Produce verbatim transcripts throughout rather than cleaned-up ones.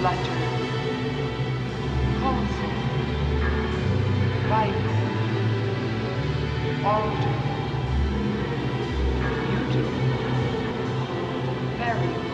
flutter, pulsate, vibrate, alter, beautiful, variable,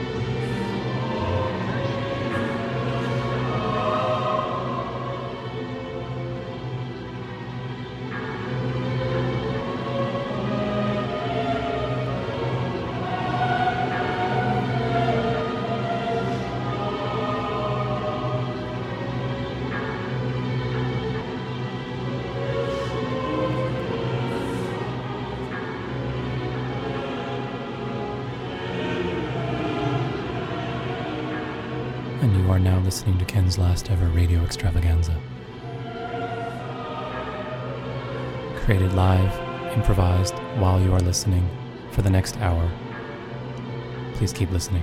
And you are now listening to Ken's last ever radio extravaganza. Created live, improvised, while you are listening for the next hour. Please keep listening.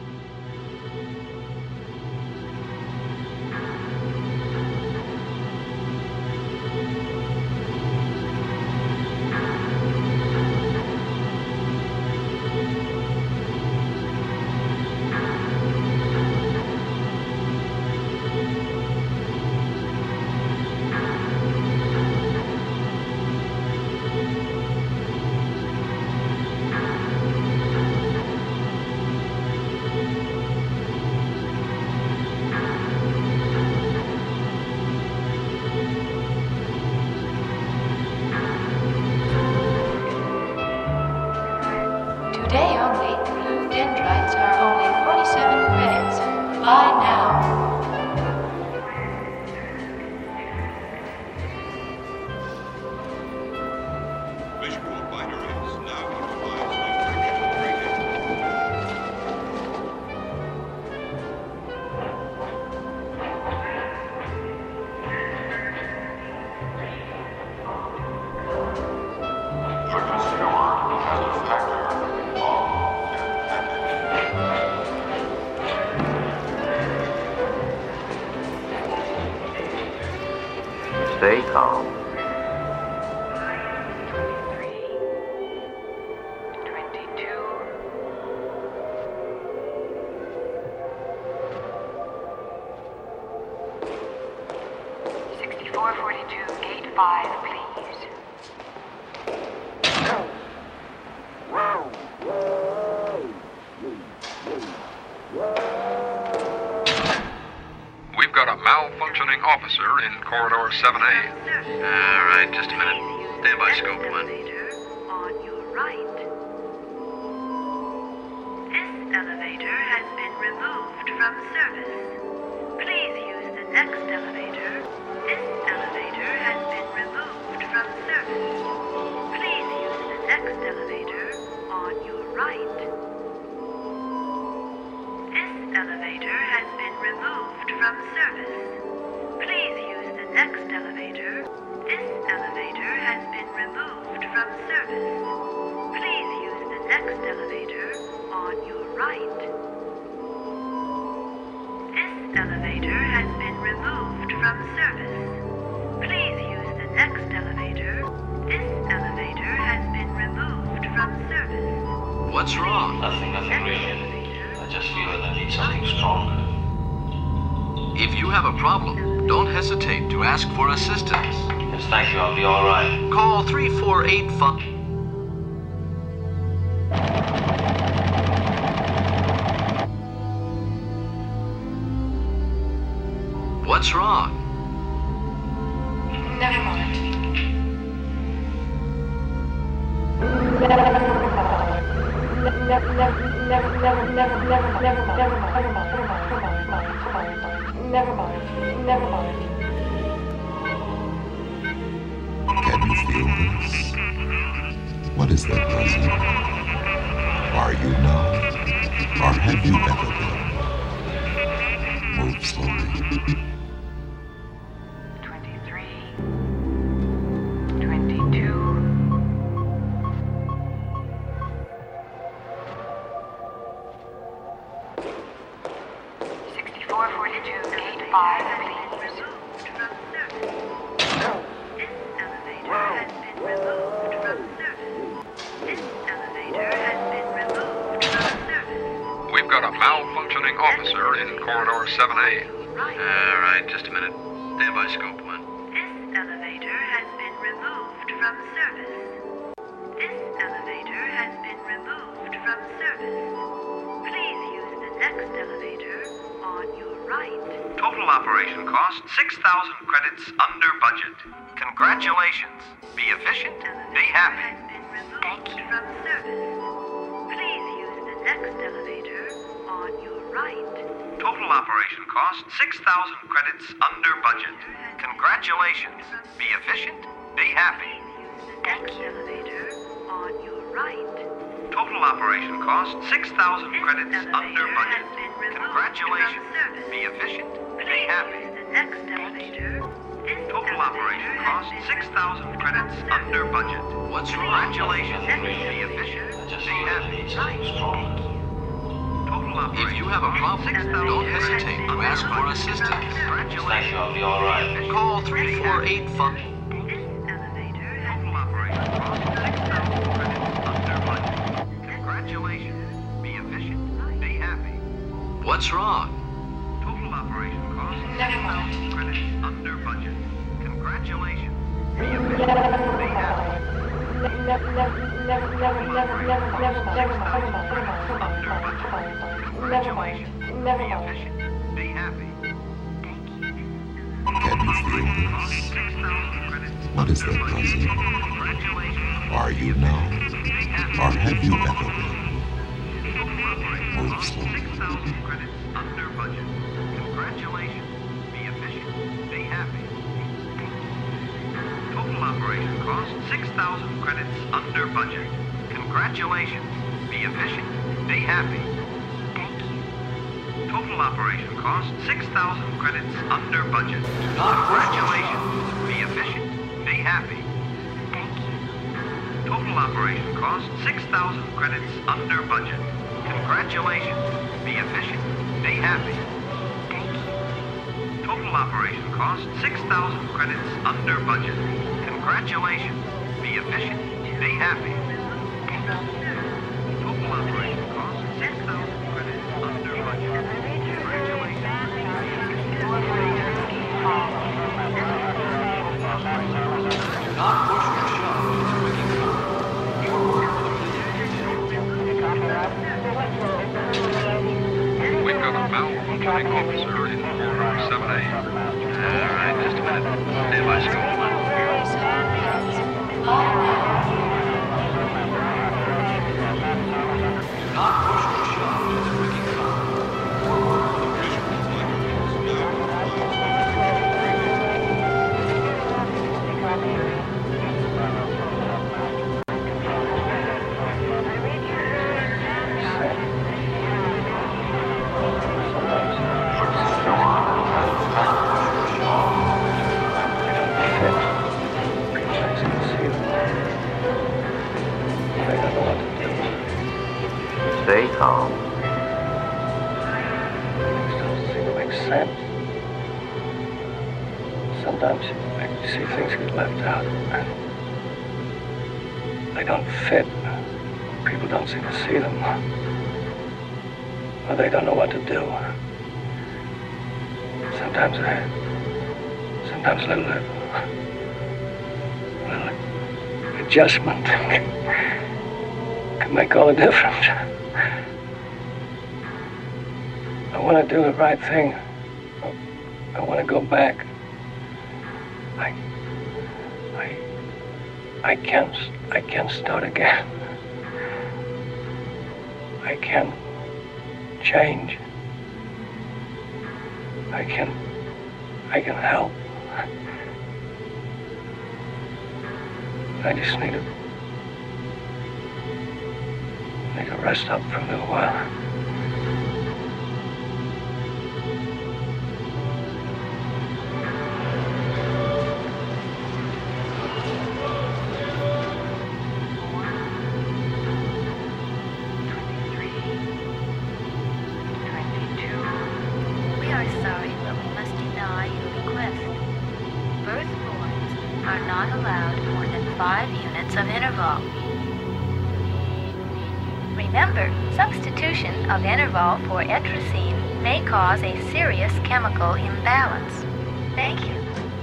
Today only, blue dendrites are only forty-seven credits. Buy now. Visual binaries now utilize non-fictional radio. The consumer has a factor of empathy. Stay calm. sixty-four forty-two, gate five, please. We've got a malfunctioning officer in corridor seven A. All right, just a minute. Stand by, scope one. On your right. This elevator has been removed from service. Please use the next elevator. This elevator has been removed from service. Please use the next elevator on your right. This elevator has been removed from service. Please use the next elevator. This elevator has been removed from service. Please use the next elevator on your right. This elevator has been removed from service. Please use the next elevator. This elevator has been removed from service. What's wrong? Nothing, nothing really. I just feel that I need something stronger. If you have a problem, don't hesitate to ask for assistance. Yes, thank you. I'll be all right. Call three four eight five. What's wrong? Never mind. Never, never, never, never, never, never, never, never, never mind, never mind, never mind, never mind. Can you feel this? What is that buzzing? Are you numb? Or have you ever been? Move slowly. twenty-three, twenty-two, sixty-four forty-two, gate five, please. This elevator has been removed from service. This elevator has been removed from service. We've got a malfunctioning malfunctioning officer in corridor seven A. All right, just a minute. Stand by, scope one. This elevator has been removed from service. This elevator has been removed from service. Please use the next elevator on your right. Total operation cost six thousand credits under budget. Congratulations. Be efficient. Be happy. Has been removed from service. Please use the next elevator on your right. Total operation cost six thousand credits under budget. Congratulations. Be efficient. Be happy. Use the next elevator on your right. Total operation cost six thousand This credits elevator under budget. has been removed Congratulations. from service. Be efficient. Be Please happy. use the next elevator. This Total elevator operation has cost been six thousand removed credits from under service. budget. What's wrong? Congratulations. Next Be elevator. efficient. I just Be feel that I happy. need something strong. Total operation If you have a problem, six thousand don't credits hesitate to under ask for budget. assistance. Thank you, Congratulations. I'll be all right. Call three four eight five. This elevator has Total operation cost six thousand credits under budget. Congratulations. Be efficient. Be happy. What's wrong? Total operation cost Never six mind. thousand credits under budget. Congratulations. Be Never efficient. Be happy. mind. Never, never, never, never, never, never, never, never, never mind. Never mind. Never mind. Never mind. Never mind. Congratulations. Never Be mind. efficient. Be happy. Can you feel Cost this? six thousand credits What is under that budget. puzzle? Congratulations. Are you now? Be happy. Or have you ever been? Total operation Move cost slowly. six thousand credits under budget. Congratulations. Be efficient. Be happy. Total operation cost six thousand credits under budget. Congratulations. Be efficient. Be happy. Total operation cost six thousand credits under budget. Congratulations. Be efficient. Be happy. Total operation cost six thousand credits under budget. Congratulations. Be efficient. Be happy. Total operation cost six thousand credits under budget. Congratulations. Be efficient. Be happy. Total operation cost six thousand credits under budget. Not push your shove to the wicked We've got a malfunctioning officer in corridor seven A. All right, just a minute. Stand by, scope one. Not push your shove to the wicked Stay calm. Doesn't seem to make sense. Sometimes I see things get left out and they don't fit. People don't seem to see them. Or they don't know what to do. Sometimes I, sometimes a little, little adjustment can make all the difference. I want to do the right thing. I want to go back. I, I, I can't, I can't start again. I can change. I can, I can help. I just need to, need to rest up for a little while. We are sorry, but we must deny your request. Birth forms are not allowed more than five units of interval. Remember, substitution of interval for etrazine may cause a serious chemical imbalance. Thank you.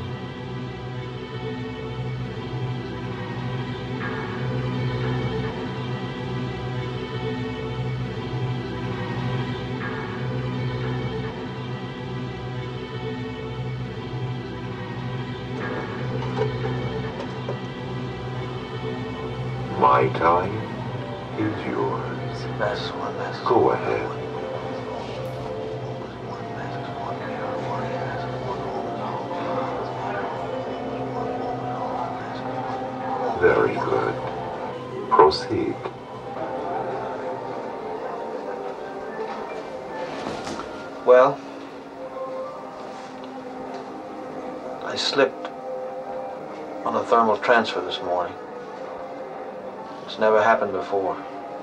My time is yours. Go ahead. Very good. Proceed. Well, I slipped on a thermal transfer this morning. It's never happened before.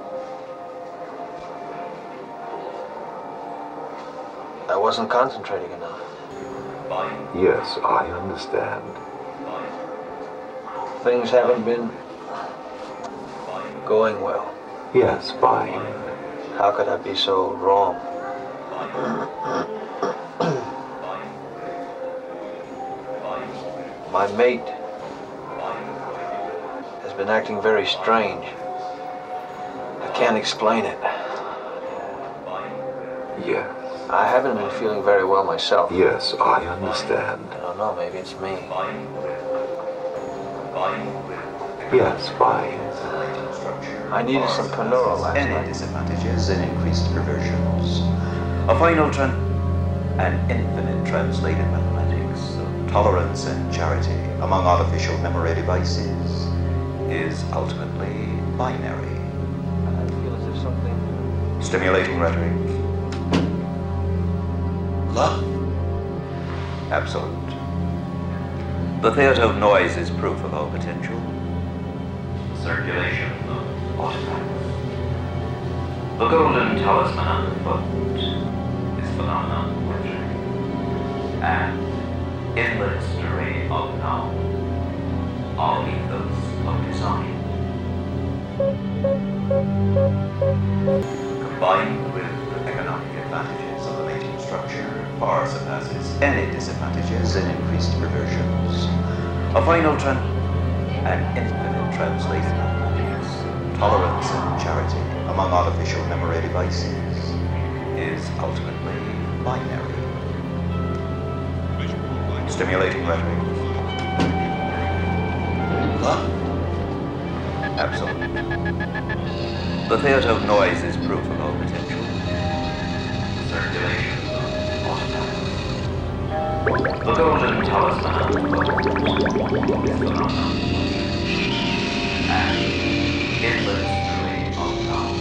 I wasn't concentrating enough. Yes, I understand. Things haven't been going well. Yes, fine. How could I be so wrong? My mate has been acting very strange. I can't explain it. Yes. I haven't been feeling very well myself. Yes, I understand. I don't know, maybe it's me. Yes, fine. I needed some Panuro last Any night. disadvantages in increased perversions. A final tran... An infinite translated mathematics of tolerance and charity among artificial memory devices is ultimately binary. I feel as if something... Stimulating rhetoric. Love? Absolute. The theater of noise is proof of our potential. Circulation of artifacts. The golden talisman unfold is phenomenon of witchery. And in the history of now, all ethos of design. Combined with the economic advantages of the mating structure, far surpasses any disadvantages in increased perversions. A final tran... An infinite translated mathematics, tolerance and charity among artificial memory devices is ultimately binary. Stimulating rhetoric. Love? Absolute. The theater of noise is proof of our potential. Circulation of artifacts. The golden talisman unfold is phenomenon. And in the history of now,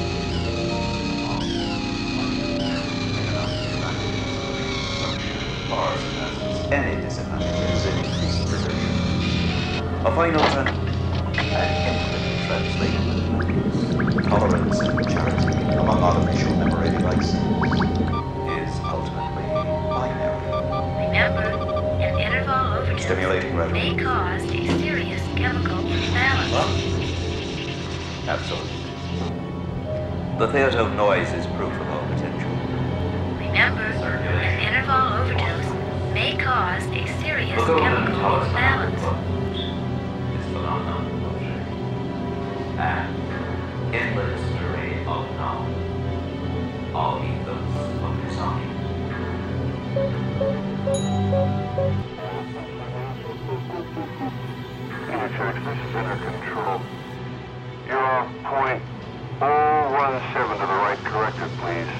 far surpasses any disadvantages in increased perversion. A final tran... An infinite translated mathematics, tolerance and charity among artificial memory devices is ultimately binary. Remember, an interval overdose Stimulating rhetoric. may cause a serious chemical imbalance. Love? Absolute. The theater of noise is proof of our potential. Remember, an interval overdose may cause a serious The golden chemical talisman imbalance. unfold is phenomenon of witchery. And in the history of now, all ethos of design. Church, this is under control. You're off point oh one seven to the right, corrected, please.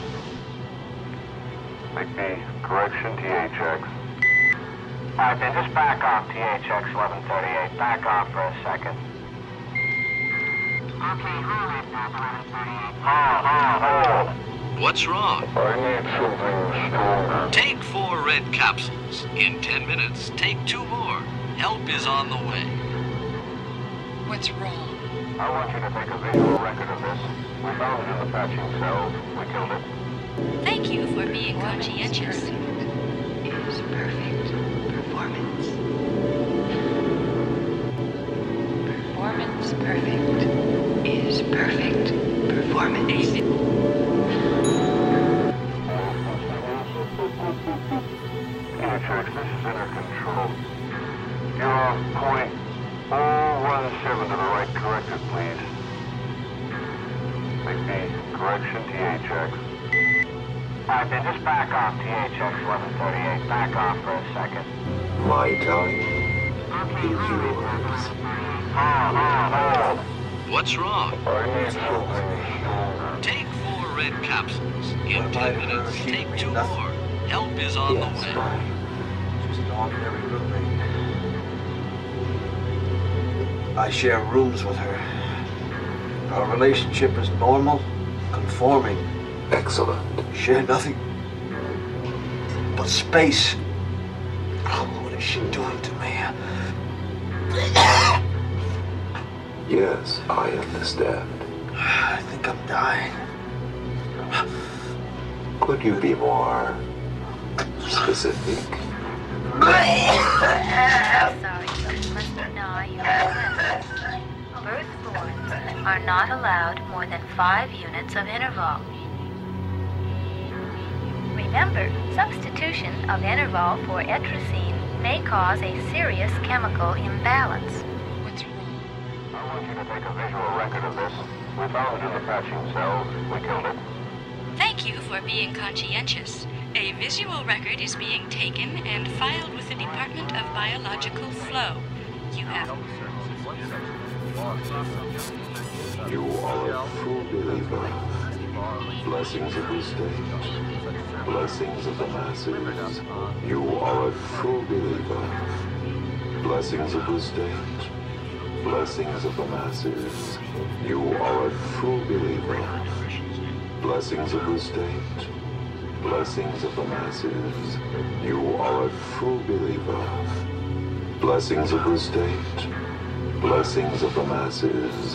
Make the correction, T H X. Alright then, just back off T H X eleven thirty-eight. Back off for a second. Okay, hold it, eleven thirty-eight. Hold, hold, hold. What's wrong? I need something stronger. Take four red capsules. In ten minutes, take two more. Help is on the way. What's wrong? I want you to take a visual record of this. We found it in the patching cell. We killed it. Thank you for being conscientious. Is perfect performance. Performance perfect is perfect performance. Ajax, this is Inner Control. You're off point oh one seven to the right, corrected, please. Make the correction, T H X. Alright, then just back off, T H X eleven thirty-eight. Back off for a second. My time is yours. Hold, hold, hold. What's wrong? Take four red capsules. In ten minutes, take two more. Help is on the way. She's an ordinary roommate. I share rooms with her. Our relationship is normal, conforming. Excellent. Share nothing but space. Oh, what is she doing to me? Yes, I understand. I think I'm dying. Could you be more specific? Sorry, but must deny your request. Birthborns are not allowed more than five units of interval. Remember, substitution of interval for etrazine may cause a serious chemical imbalance. What's wrong? I want you to take a visual record of this. We found it in the patching cells. We killed it. Thank you for being conscientious. A visual record is being taken and filed with the Department of Biological Flow. You have... You are a true believer. Blessings of the state. Blessings of the masses. You are a true believer. Blessings of the state. Blessings of the masses. You are a true believer. Blessings of the state. Blessings of the masses. You are a true believer. Blessings of the state. Blessings of the masses.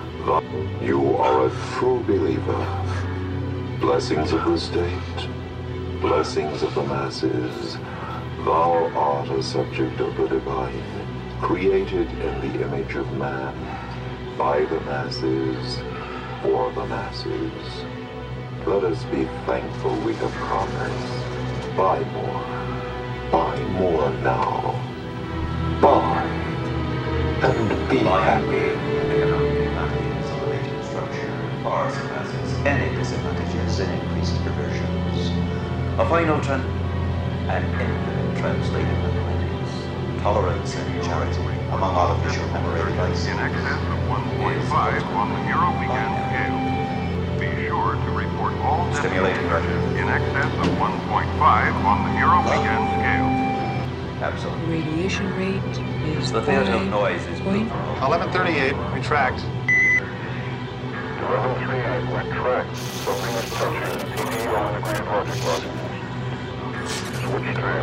You are a true believer. Blessings of the state. Blessings of the masses. Thou art a subject of the divine, created in the image of man, by the masses, for the masses. Let us be thankful we have conquered. Buy more. Buy more now. Buy. And be happy. Economic advantages of the mating structure far surpasses any disadvantages in increased perversions. A final trend, an infinite translated mathematics, tolerance and charity among artificial memory devices. In excess of one point five on the Euro-Weekend scale. Be sure to report all Stimulating pressure. in excess of one point five on the Euro-Weekend scale. Absolutely. Radiation rate is The theater of noise is point. eleven thirty-eight, retract. eleven thirty-eight, retract. Something is touching. P D on the Grand Project bus. Switch tram.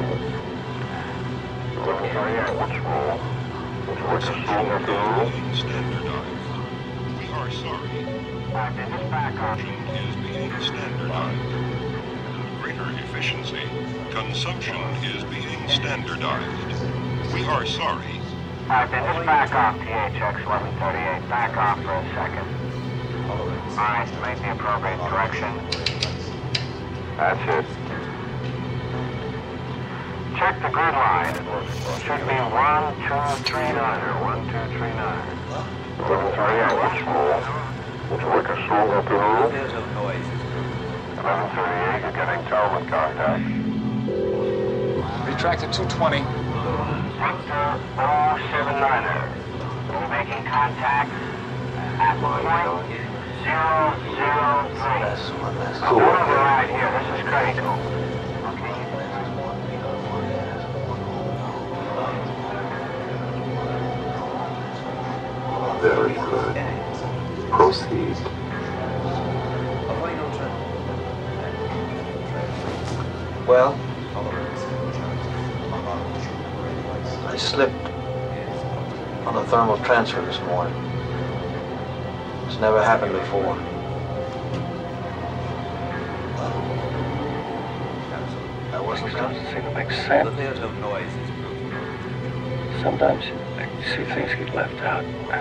eleven thirty-eight, what's wrong? What's wrong with the rule? Standardized. We are sorry. Alright, then just back off. Is being standardized. Greater efficiency. Consumption is being standardized. We are sorry. Alright, then just back off, T H X eleven thirty-eight. Back off for a second. Alright, make the appropriate correction. That's it. Check the grid line. Should be one two three nine. one two three nine. eleven thirty-eight, what's wrong? Would you like a song up the The road? theater of noise is eleven thirty-eight, you're getting Talbot contact. Retract to two twenty. Victor oh seven niner. We're making contact at point zero zero three. That's one, that's Don't override here, this is critical. Very good. Proceed. a final trend. Well, Tolerance and charity among artificial memory devices. I slipped on a thermal transfer this morning. It's never happened before. I wasn't Sometimes coming. it seems to make The sense. theater of noise is proof. Sometimes you see things get left out.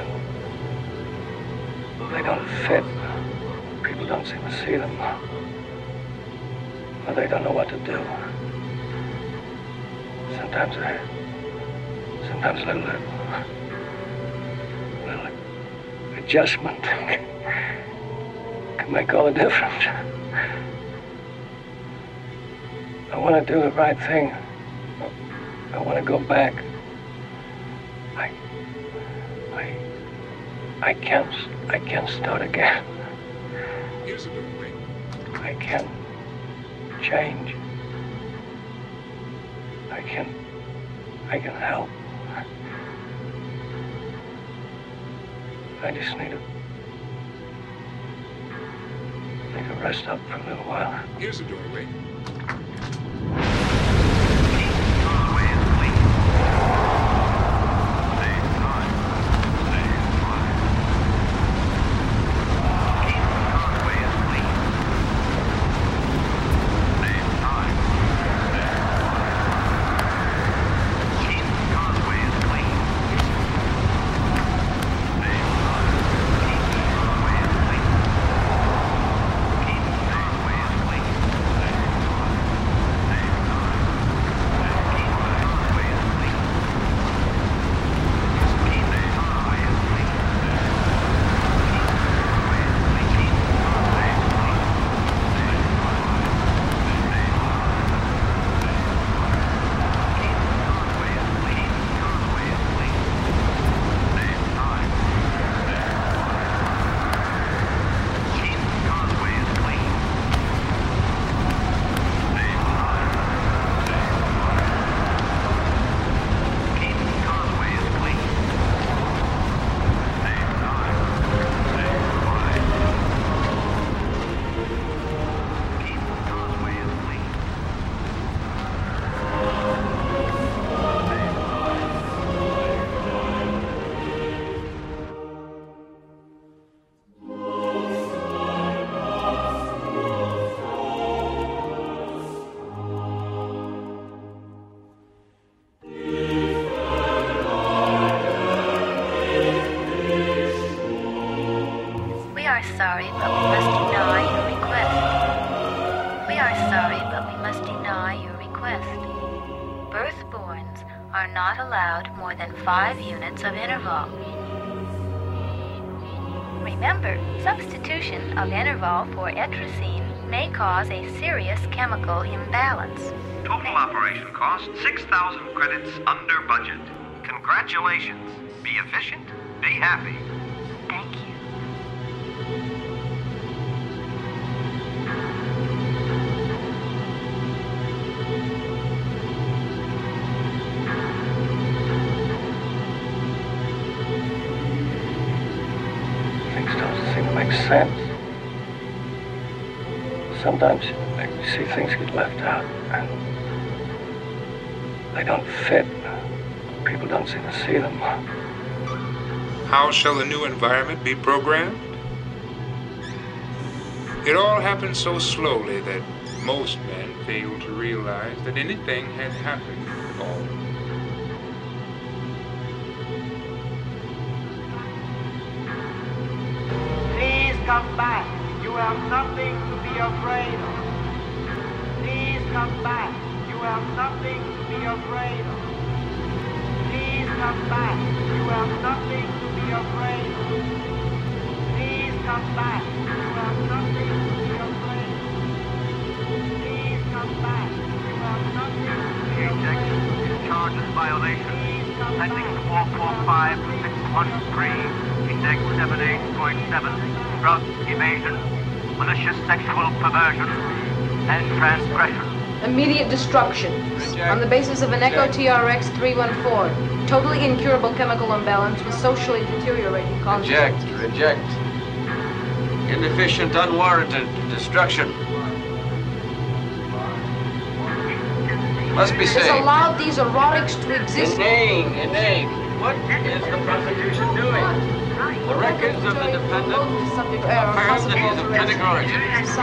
They don't fit. People don't seem to see them. Or they don't know what to do. Sometimes I, sometimes a little, little adjustment can make all the difference. I want to do the right thing. I want to go back. I, I, I can't, I can't start again. Here's a good way. I can change. I can, I can help. I just need to, need to rest up for a little while. Here's a doorway. sorry, but we must deny your request. We are sorry, but we must deny your request. Birthborns are not allowed more than five units of interval. Remember, substitution of interval for etrazine may cause a serious chemical imbalance. Total operation cost six thousand credits under budget. Congratulations. Be efficient, be happy. Thank you. Things don't seem to make sense. Sometimes I see things get left out and they don't fit. People don't seem to see them. How shall the new environment be programmed? It all happened so slowly that most men failed to realize that anything had happened at all. Please come back. You have nothing to be afraid of. Please come back. You have nothing to be afraid of. Please come back. You have nothing to be afraid of. Please come back. You have nothing to be afraid of. Please come back. You have nothing to be afraid of. Discharges violation. Heading four four five six one three. Index seven eight point seven. Drug evasion. Malicious sexual perversion. And transgression. Immediate destruction. Reject. On the basis of an Echo T R X three one four. Totally incurable chemical imbalance with socially deteriorating consequences. Reject, reject. Inefficient, unwarranted destruction. Must be safe. Disallow these erotics to exist. Inane, inane. What is the prosecution doing? The records of the defendant affirm that he's of Pentagon origin.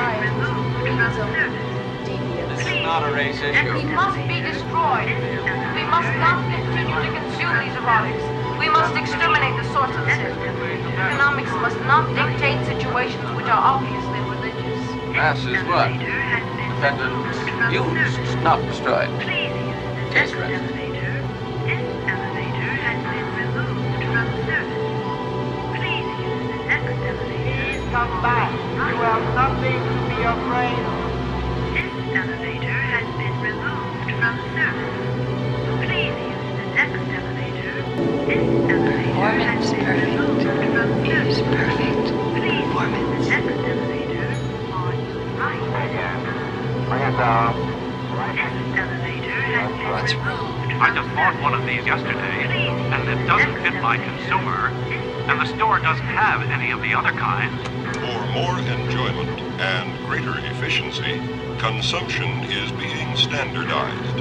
This is not a race issue. He must be destroyed. We must not continue to consume these erotics. We must exterminate the source of sin. Economics must not dictate situations which are obviously religious. Mass is what? Defendant used, not destroyed. next elevator, this elevator has been removed from service. Please use the next elevator. Please come back. You have nothing to be afraid of. This elevator has been removed from service. Please use the next elevator. This elevator has been removed from service. It is perfect. Please use the next elevator on your right. Bring it down. This elevator has been What's removed. wrong? I just bought one of these yesterday, and it doesn't fit my consumer, and the store doesn't have any of the other kinds. For more enjoyment and greater efficiency, consumption is being standardized.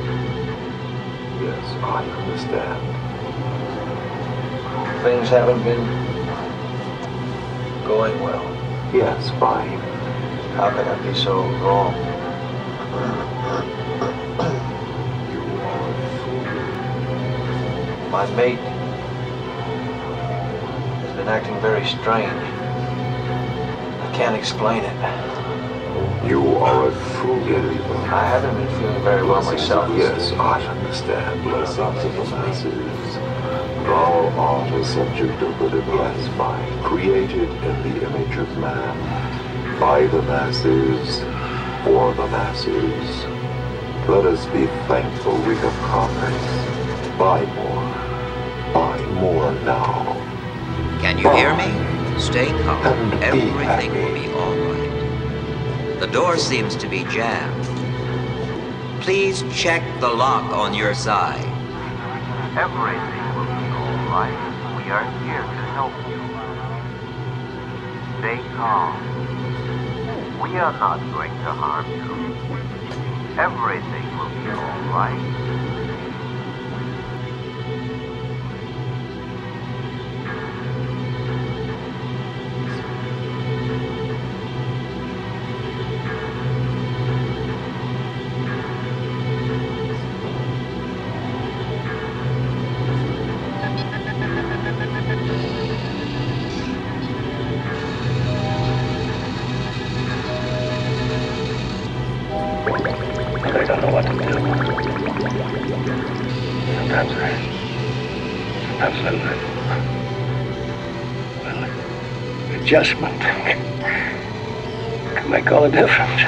Yes, I understand. Things haven't been going well. Yes, fine. How can I be so wrong? My mate has been acting very strange. I can't explain it. You are a true believer. I haven't been feeling very well myself. Yes, I understand. Blessings of the masses. Thou art a subject of the divine mind, created in the image of man, by the masses, for the masses. Let us be thankful we have commerce. Buy more. Buy more now. Can you hear me? Stay calm. Everything will be all right. The door seems to be jammed. Please check the lock on your side. Everything will be all right. We are here to help you. Stay calm. We are not going to harm you. Everything will be all right. I don't know what to do. Sometimes I... Sometimes I... Well, adjustment can make all the difference.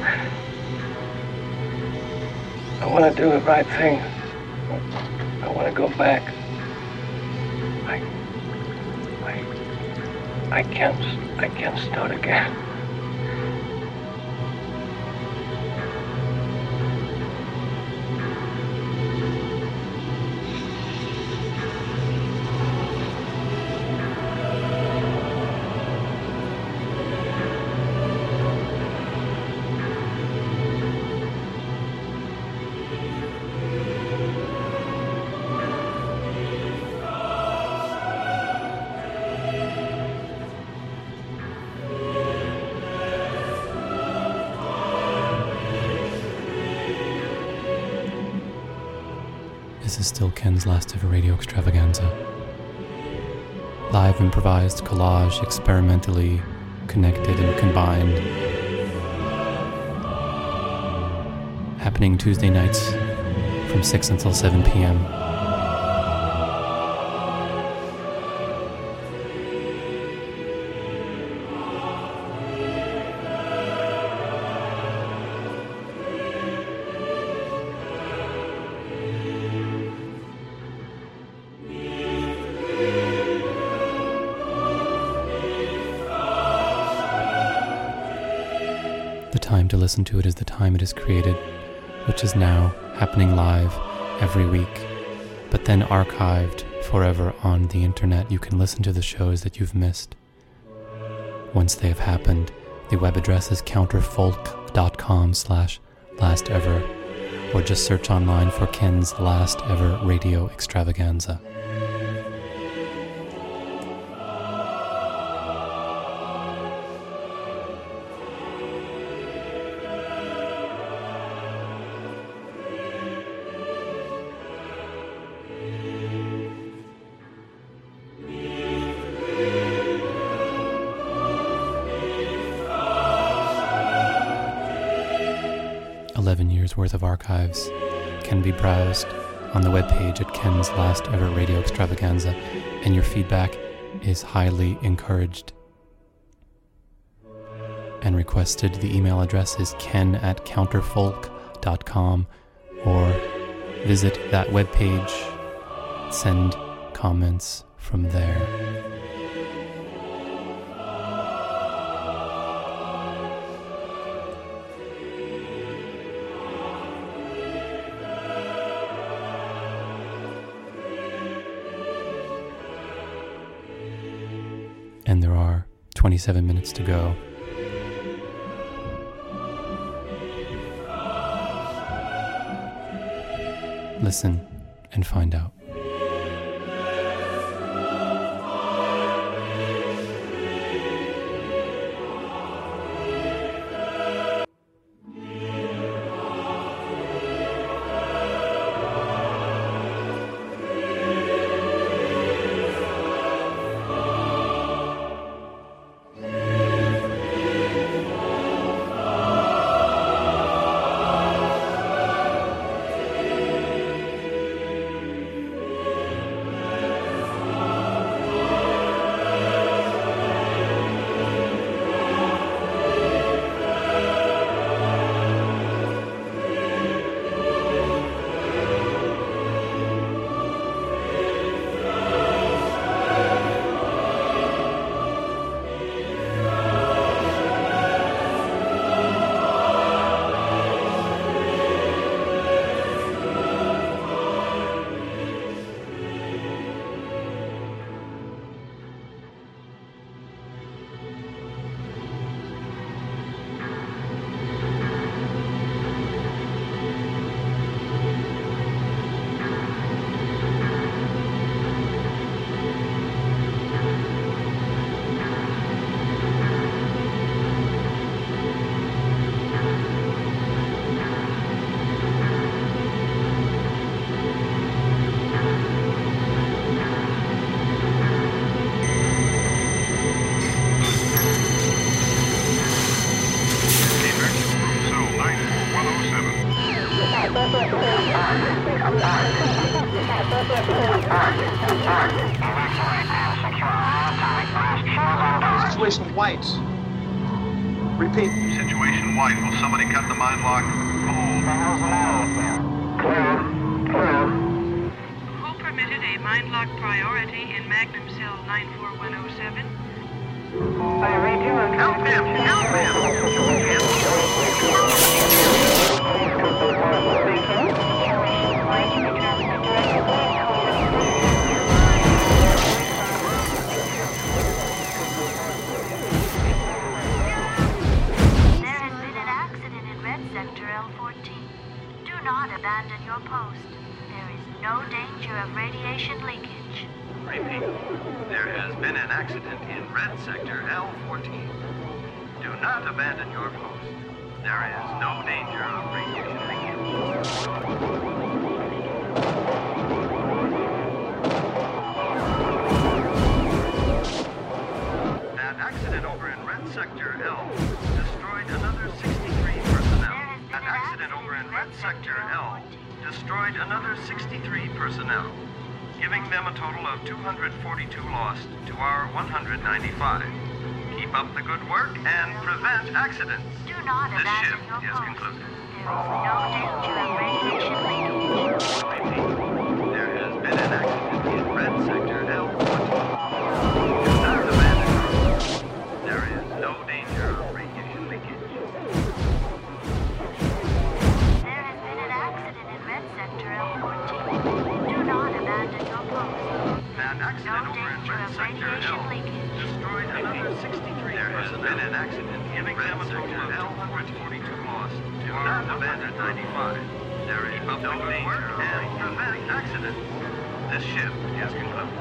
I want to do the right thing. I want to go back. I... I... I can't... I can't start again. This is still Ken's last ever radio extravaganza. Live improvised collage, experimentally connected and combined. Happening Tuesday nights from six until seven p.m. The time to listen to it is the time it is created, which is now happening live every week, but then archived forever on the internet. You can listen to the shows that you've missed. Once they have happened, the web address is counterfolk.com slash last ever, or just search online for Ken's last ever radio extravaganza. eleven years worth of archives can be browsed on the webpage at Ken's Last Ever Radio Extravaganza, and your feedback is highly encouraged and requested. The email address is ken at counterfolk dot com, or visit that webpage, send comments from there. And there are twenty-seven minutes to go. Listen and find out. Situation white. Repeat. Situation white. Will somebody cut the mind lock? Who permitted a mind lock priority in Magnum Cell nine four one oh seven? Help him! Abandon your post. There is no danger of radiation leakage. Repeat. There has been an accident in Red Sector L fourteen. Do not abandon your post. There is no danger of radiation leakage. That accident over in Red Sector L destroyed another sixty-three personnel. That accident over in Red Sector L destroyed another sixty-three personnel, giving them a total of two hundred forty-two lost to our one hundred ninety-five. Keep up the good work and prevent accidents. Do not this abandon shift your is post. concluded. There is no danger of radiation leakage. Repeat. There has been an accident in Red Sector L fourteen. Do not abandon your post. There is no danger of radiation leakage. An accident over in Red Sector L destroyed another sixty-three. There has been an accident giving them a total of two hundred forty-two lost. Do not abandon ninety-five. There is no danger and prevent accidents. This shift is concluded.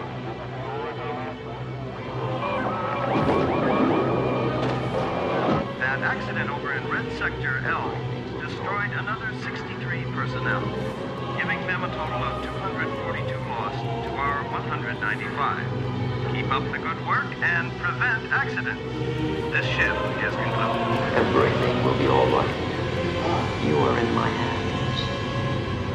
That accident over in Red Sector L destroyed another sixty-three personnel, giving them a total of two hundred forty-two lost to our one hundred ninety-five. Keep up the good work and prevent accidents. This shift is concluded. Everything will be all right. You are in my hands.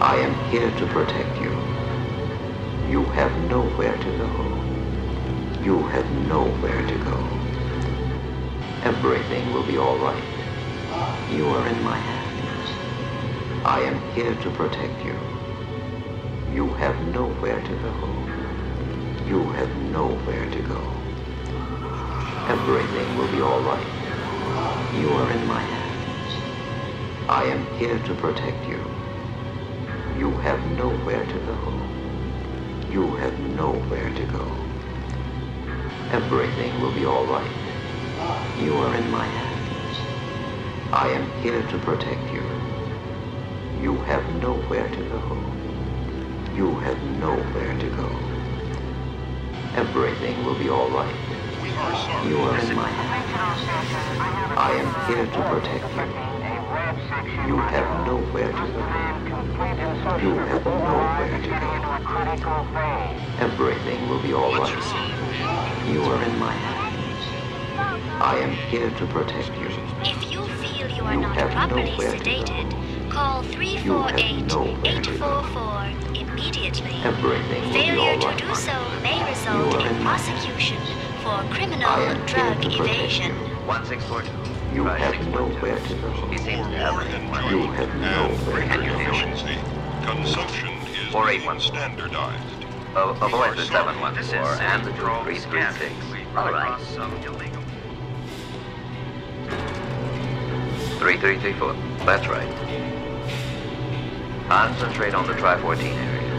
I am here to protect you. You have nowhere to go. You have nowhere to go. Everything will be all right. You are in my hands. I am here to protect you. You have nowhere to go. You have nowhere to go. Everything will be all right. You are in my hands. I am here to protect you. You have nowhere to go. You have nowhere to go. Everything will be all right. You are in my hands. I am here to protect you. You have nowhere to go. You have nowhere to go. Everything will be all right. You are in my hands. I am here to protect you. You have nowhere to go. You have nowhere to go. Everything will be all right. You are in my hands. I am here to protect you. If you feel you are You not have properly nowhere to go. sedated, call three You four have eight, nowhere eight to four go. four immediately. Everything will be Failure all to right. do so may result You are in in my prosecution for criminal I am drug here to protect evasion. one six four two. You have nowhere to go. He seems to have it. You have nowhere to Greater go. efficiency. Consumption is four eight being one. standardized. Uh, avoid the seven one This four is and the two controlled three three scan. six. We All run right. across some illegal. three three three four. That's right. Concentrate on the Tri fourteen area.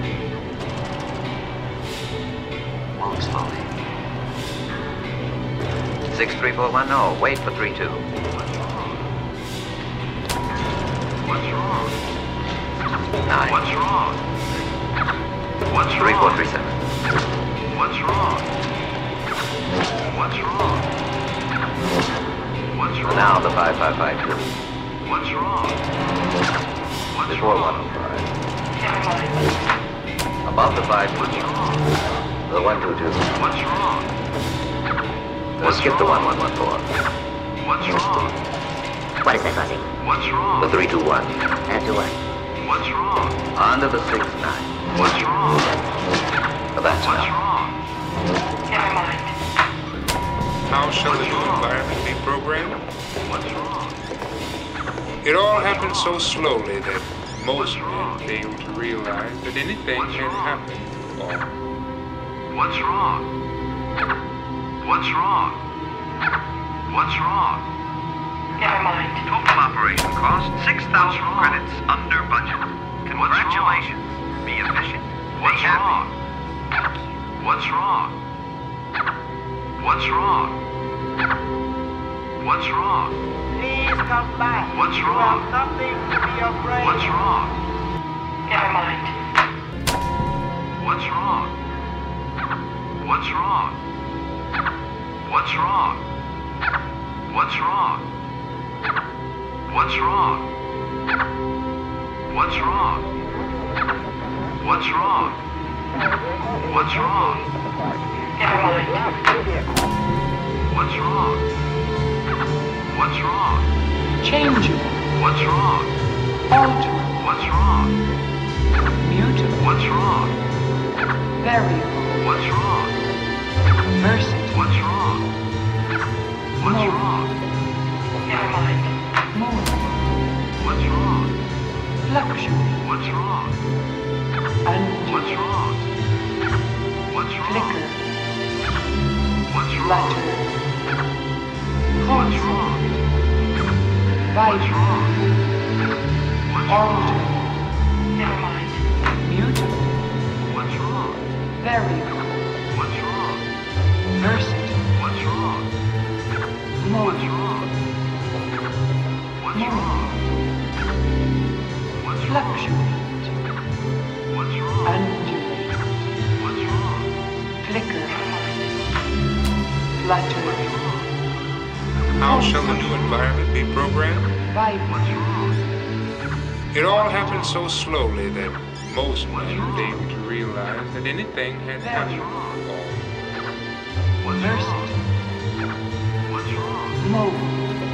Move slowly. six three four one, no, wait for three two. What's wrong? nine. What's wrong? What's three four wrong? three seven. What's wrong? What's wrong? What's wrong? Now the five five five two. What's wrong? What's Before wrong? one oh five. Above the five two. What's wrong? The one two two. What's wrong? We'll skip the one one one four. What's wrong? What is that buzzing? What's wrong? The three two one. And to what? What's wrong? On to the six nine. What's wrong? That's What's enough. wrong? Never mind. How shall the new environment be programmed? What's wrong? It all happened so slowly that most men fail to realize that anything had happened or What's wrong? What's wrong? What's wrong? Never mind. Total operation cost six thousand credits under budget. Congratulations. Be efficient. What's wrong? What's wrong? What's wrong? What's wrong? Please come back. What's You wrong? have nothing to be afraid What's of. wrong? Never mind. What's wrong? What's wrong? What's wrong? What's wrong? What's wrong? What's wrong? What's wrong? What's wrong? Never mind. What's wrong? What's wrong? Changeable. What's wrong? Alterable. What's wrong? Mutable. What's wrong? Variable. What's wrong? Versatile. What's wrong? What's Mobile. wrong? Never mind. Mobile. What's wrong? Fluctuate. What's wrong? Undulate. What's wrong? What's wrong? Flicker. What's wrong? Flutter. What's Pulsate. wrong? What's Vibrate. wrong? What's wrong? Alter. Never mind. Mutable. What's wrong? Variable. What's wrong? Versatile. What's wrong? What's Mobile. wrong? What's wrong? What's wrong? Fluctuate. What's wrong? Undulate. What's wrong? Flicker. Flutter. how shall the new environment be programmed? Vibrate. What's wrong? It all happened so slowly that most men fail to realize that anything had happened or What's Versatile. wrong? What's wrong? Mobile.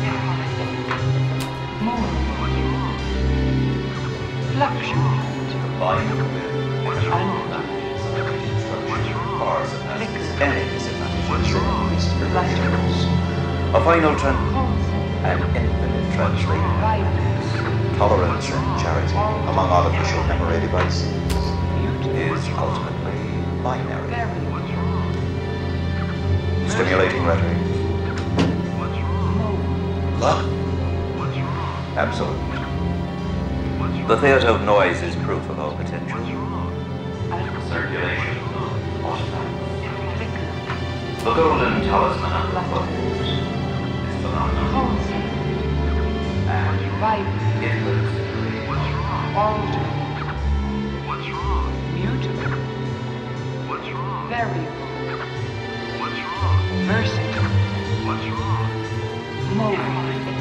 Mobile. What's wrong? Fluctuate. Vital with economic advantages of limited structure far surpasses any disadvantages in increased proportions. A final tran an infinite translator, tolerance and charity among artificial memory devices is ultimately binary. Stimulating rhetoric. Luck? Absolutely. The theater of noise is proof of our potential. Circulation. The golden talisman of the book is phenomenal. And it lives Alter. What's wrong? Mutable. What's wrong? Variable. What's wrong? Versatile. What's wrong? Mobile.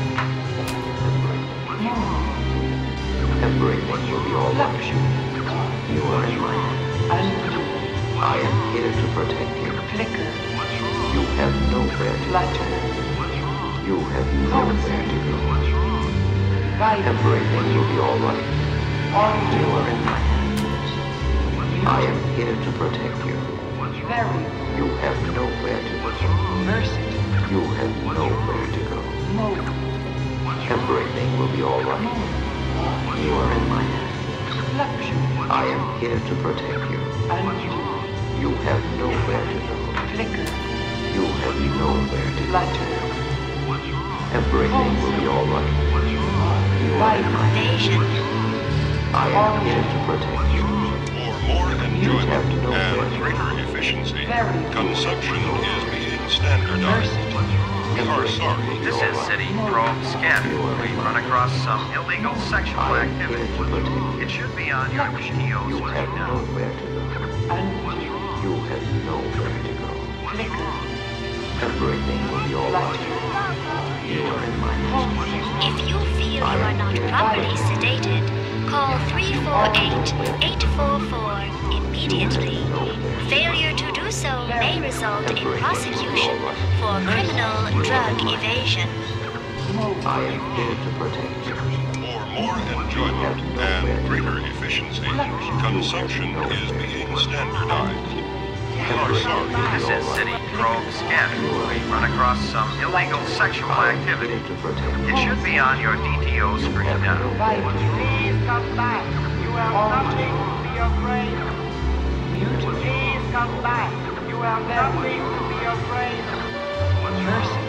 Everything will be all right. You are in my hands. I am here to protect you. Flicker. You have nowhere to Flutter. You have nowhere to go. Vibrate. Everything will be all right. Alter. You are in my hands. I am here to protect you. Variable. You have nowhere to go. Versatile. You have nowhere to go. Mobile. Everything will be all right. You are in my hands. Fluctuate. I am here to protect you. Undo. You have nowhere to go. Flicker. You have nowhere to go. Flutter. Everything will be all right. You are in my hands. I am here to protect you. For more enjoyment and greater efficiency, consumption is being standardized. We are sorry. This is City Probe Scan. We've run across some illegal sexual activity. It should be on your D T O You screen have now. nowhere to go. You have nowhere to go. Flicker. Everything will be all right. You are in my hands. If you feel you are not properly sedated, call three four eight, eight four four immediately. Failure to do so may result in prosecution for criminal drug evasion. I am here to protect you. For more enjoyment and greater efficiency, consumption is being standardized. We are sorry. This is City Probe Scan. We've run across some illegal sexual activity. It should be on your D T O screen now. Please come back. You have nothing to be afraid of. Please come back. You have nothing to be afraid of. Versatile.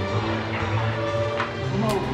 Mobile.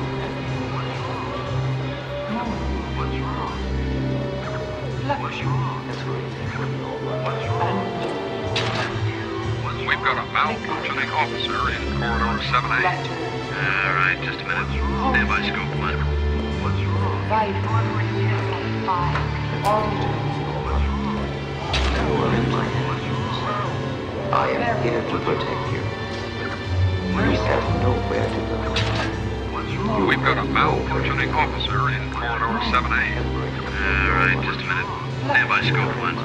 We've got a malfunctioning officer in corridor seven A. All right, just a minute. Stand by scope one. Vibrate. Alter. You are in my hands. I am here to protect you. You have nowhere to go. We've got a malfunctioning officer in corridor seven A. All right, just a minute. Stand by scope one.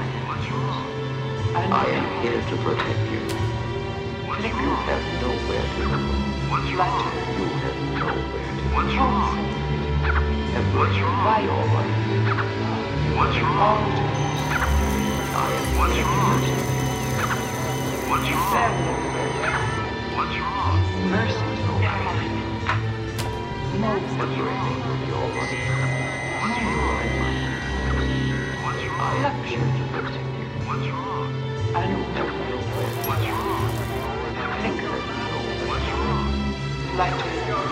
I am here to protect you. You have nowhere to go. Flutter. You have nowhere to go. Everything will be all right. What's wrong? I am What's here to wrong? protect you. What's wrong? What's wrong? Versatile. Mobile. Everything will be all right. You are in my hands. What's I wrong? am here to protect you. What's wrong? Undo. What's wrong? Flicker. What's wrong? Flutter.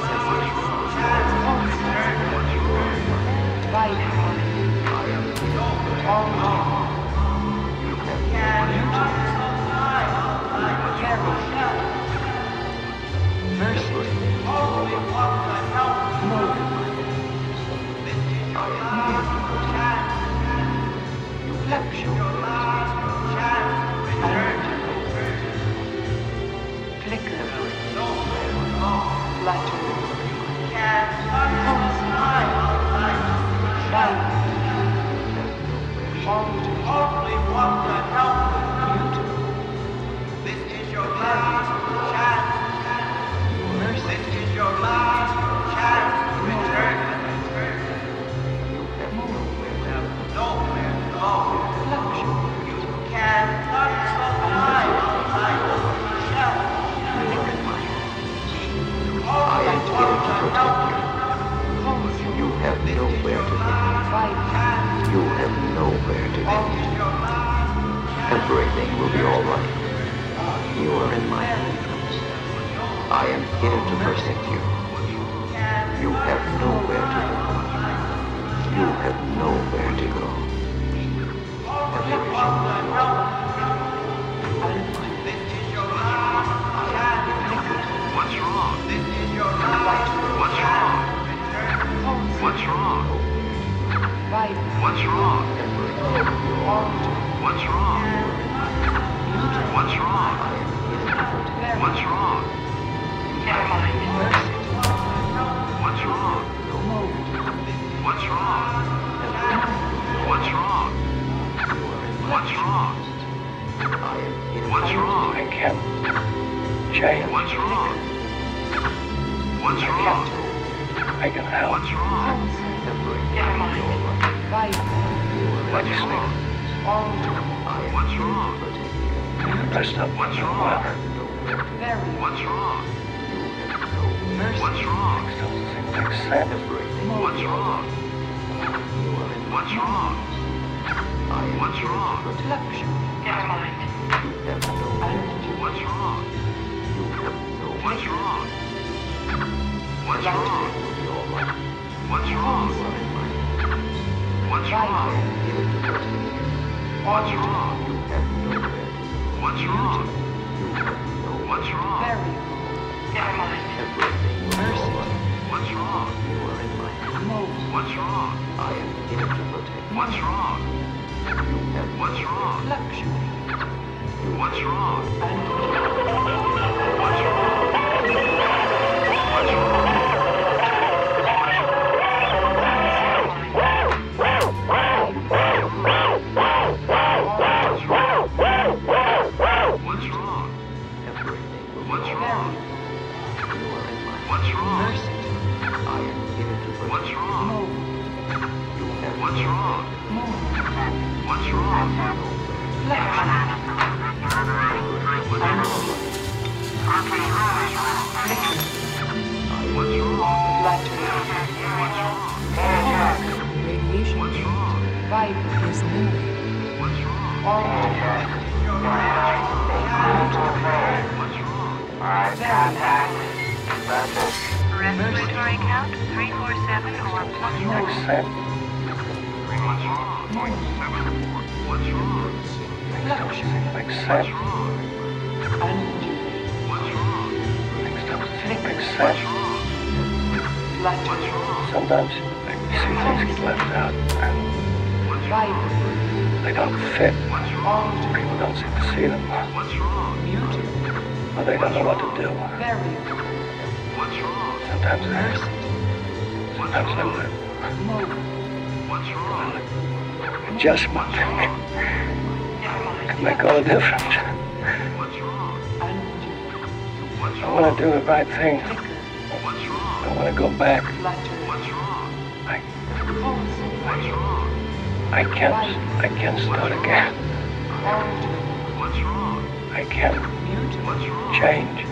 Vibrate. I am here to protect you. Alter. You have Only one can help. This is your last chance. This is your last chance to return. You have nowhere I am here to protect you. You have nowhere to go. You have nowhere to go. Everything will be all right. You are in my hands. I am here to protect you. You have nowhere to go. You have nowhere to go. Everything will be all right. What's wrong? What's wrong? What's wrong? What's wrong? What's wrong? What's wrong? What's wrong? Never mind. What's wrong? What's wrong? What's wrong? What's wrong? What's wrong? I can't change. What's wrong? What's wrong? I can help. What's wrong? Never mind. What's wrong? What's wrong? Rest up. What's wrong? What's wrong? What's wrong? Makes sense. What's wrong? What's wrong? What's wrong? Never mind. What's wrong? What's wrong? What's wrong? What's wrong? What's wrong? What's wrong? What's wrong? What's wrong? Never mind. What's wrong? What's wrong? I am here to protect you. What's wrong? What's wrong? What's wrong? What's wrong? What's wrong? What's wrong? What's wrong? What's wrong? I am here to protect What's you. wrong? You have What's wrong? What's wrong? What's Radiation. What's wrong? Vibe is new. What's wrong? All Respiratory count three four seven or plus Makes one. sense. What's wrong? What's wrong? Makes sense. What's wrong? Makes What's sense. wrong? What's wrong? Sometimes I see things get left out and they don't fit. What's wrong? People don't seem to see them. What's wrong? Or they don't know what to do. What's wrong? Sometimes I, What's sometimes I wrong? live. What's wrong? Adjustment can make all the difference. What's wrong? What's I wrong? want to do the right thing. What's wrong? I want to go back. What's wrong? I, What's wrong? I can't, I can't start again. What's wrong? I can't What's wrong? change.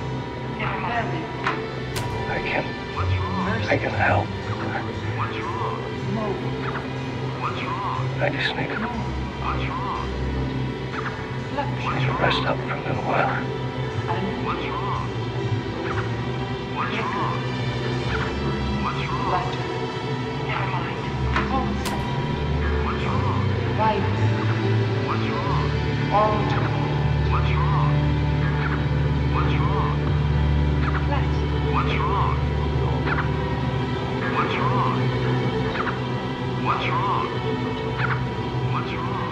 I can, What's wrong? I can help. What's wrong? What's wrong? I just need to, What's wrong? need to rest up for a little while. What's wrong? What's wrong? What's wrong? Never mind. What's wrong? Vibe. What's wrong? All What's wrong? What's wrong? What's wrong? What's wrong? What's wrong? What's wrong?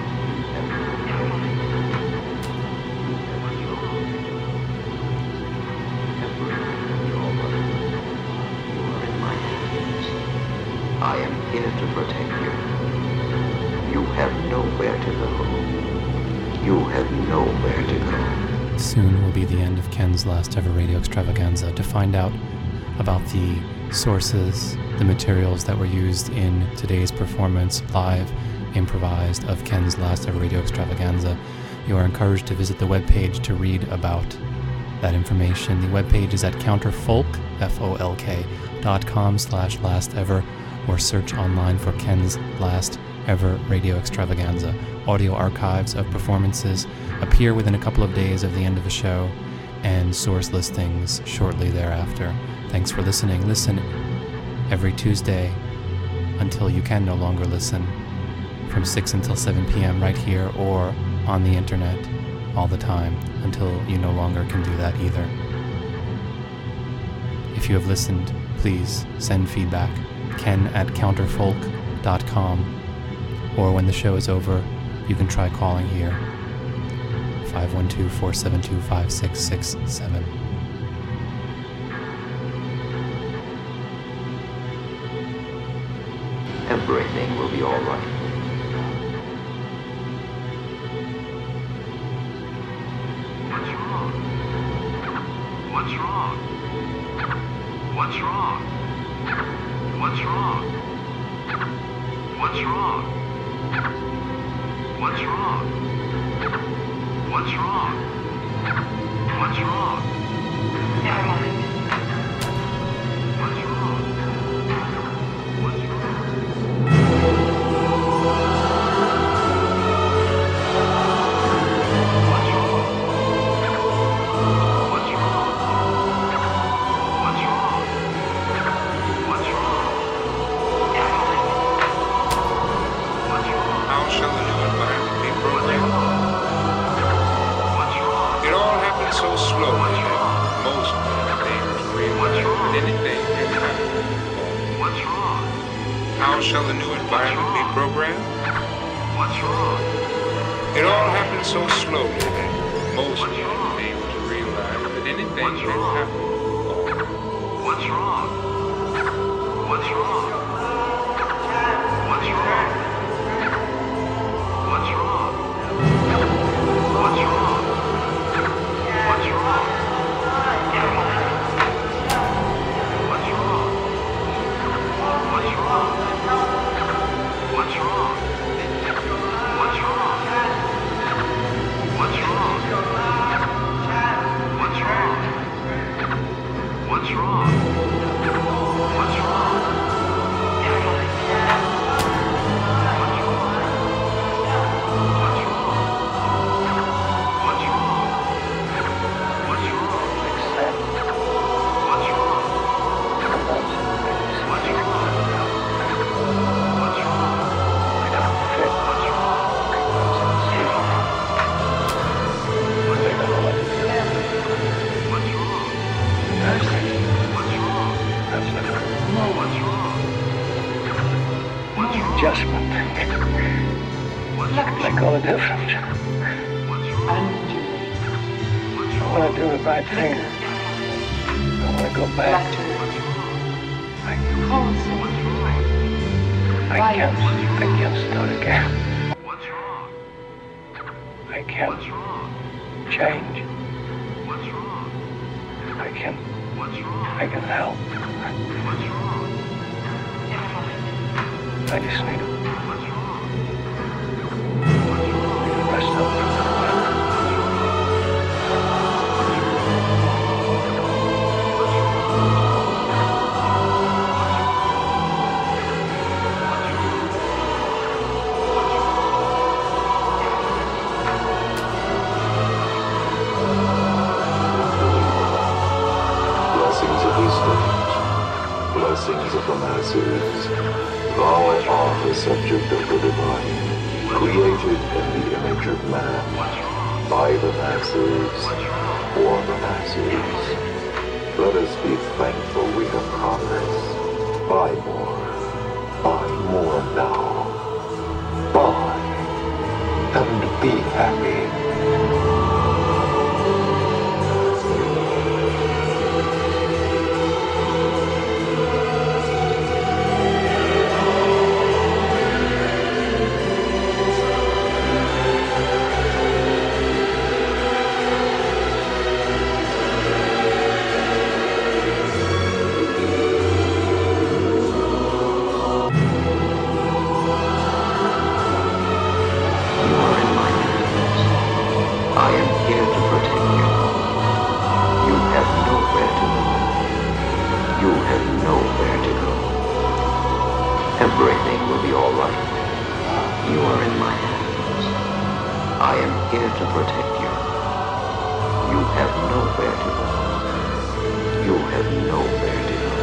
I am here to protect you. You have nowhere to go. You have nowhere to go. Soon will be the end of Ken's last ever radio extravaganza. To find out about the sources, the materials that were used in today's performance live improvised of Ken's last ever radio extravaganza. You are encouraged to visit the webpage to read about that information. The webpage is at counterfolk, F O L K, dot com slash last ever, or search online for Ken's last ever radio extravaganza. Audio archives of performances appear within a couple of days of the end of the show, and source listings shortly thereafter. Thanks for listening. Listen every Tuesday until you can no longer listen, from six until seven p.m. right here or on the internet all the time until you no longer can do that either. If you have listened, please send feedback, ken at counterfolk dot com, or when the show is over, you can try calling here, five one two, four seven two, five six six seven. Everything will be all right. What's wrong? What's wrong? What's wrong? What's wrong? What's wrong? What's wrong? What's wrong? Never mind. What's wrong? What's wrong? How shall the new environment be programmed? What's wrong? It all happened so slowly that most men are able to realize that anything can happen. What's wrong? What's wrong? What's wrong? What's wrong? What's wrong? What's wrong? Never mind. What's wrong? What's wrong? What's wrong? What's wrong? What's wrong? What's wrong? What's wrong? What's wrong? Never mind. What's wrong? What's wrong? What's wrong? What's wrong? What's wrong? What's wrong? What's wrong? Adjustment. Make all the difference. I want to do the right thing. I want to go back. I, I can't. I can't start again. I can't change. I can. I can help. I just need to rest up. Blessings of these things, blessings of the masses. Thou art the subject of the divine, created in the image of man, by the masses, for the masses. Let us be thankful we have progress. Buy more, buy more now. Buy, and be happy. will be all right. You are in my hands. I am here to protect you. You have nowhere to go. You have nowhere to go.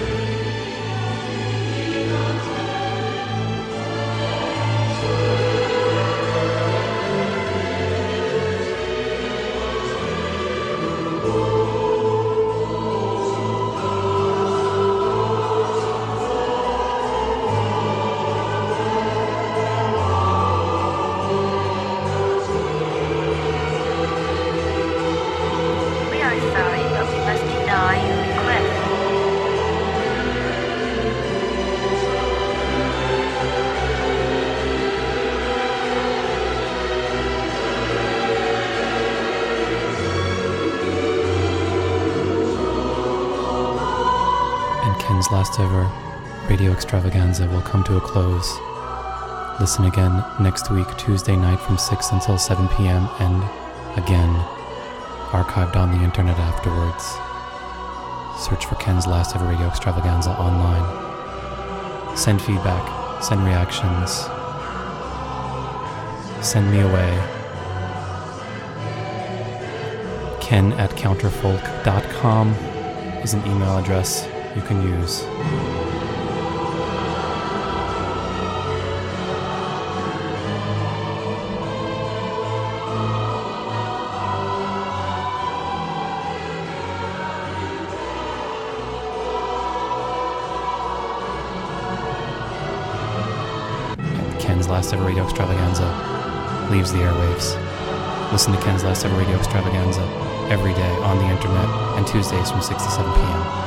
Ken's last ever radio extravaganza will come to a close. Listen again next week, Tuesday night from six until seven p.m. and again, archived on the internet afterwards. Search for Ken's last ever radio extravaganza online. Send feedback, send reactions, send me away. Ken at counterfolk dot com is an email address you can use. Ken's last ever radio extravaganza leaves the airwaves. Listen to Ken's last ever radio extravaganza every day on the internet and Tuesdays from six to seven p.m.